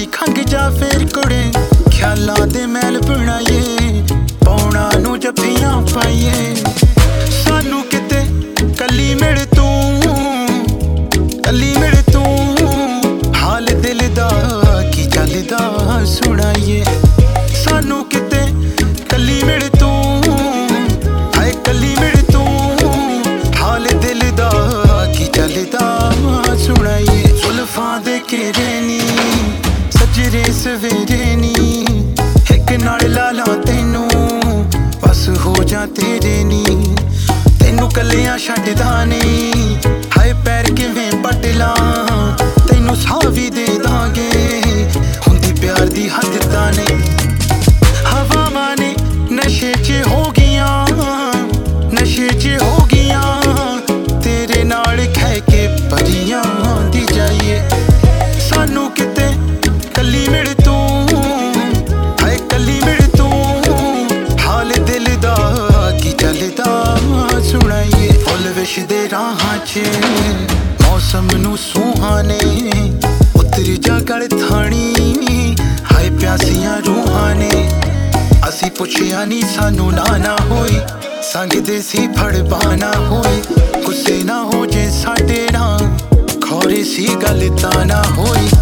जी खंग जा फिर कुड़े ख्यालां दे मैल बुनाइए पौना नू जफ्फियां पाइए सानू किते कली मिल तू हाल दिल दा की चलदा सुनाइए सानू किते कली मिल तू हाय कली मिल तू हाल दिल दा की चलदा सुनाइए जुल्फां दे घेरे नी सजरे सवेरे नी एक नाल लाला तैनू बस हो जा तेरे नी तैनू कलियां छड्डदा नहीं हाय पैर किवें पट ला तैनू साह भी दे दांगे हुंदी प्यार दी हद तां नहीं हवावां ने नशे च हो गियां नशे च हो गियां तेरे नाल खै के परियां दी जाइए सानू किते कली मिल तू हाय कली मिल तू हाल दिल दा की चलदा सुनाइए फुल विश दे राहां च मौसम नू सुहाने उतर जा गल थानी हाय प्यासियां रूहां ने असी पुछया नी सानू ना होई संगदे सी फड़ बाना होई गुस्से ना हो जे साडे नाल खौरे सी गल तां ना होई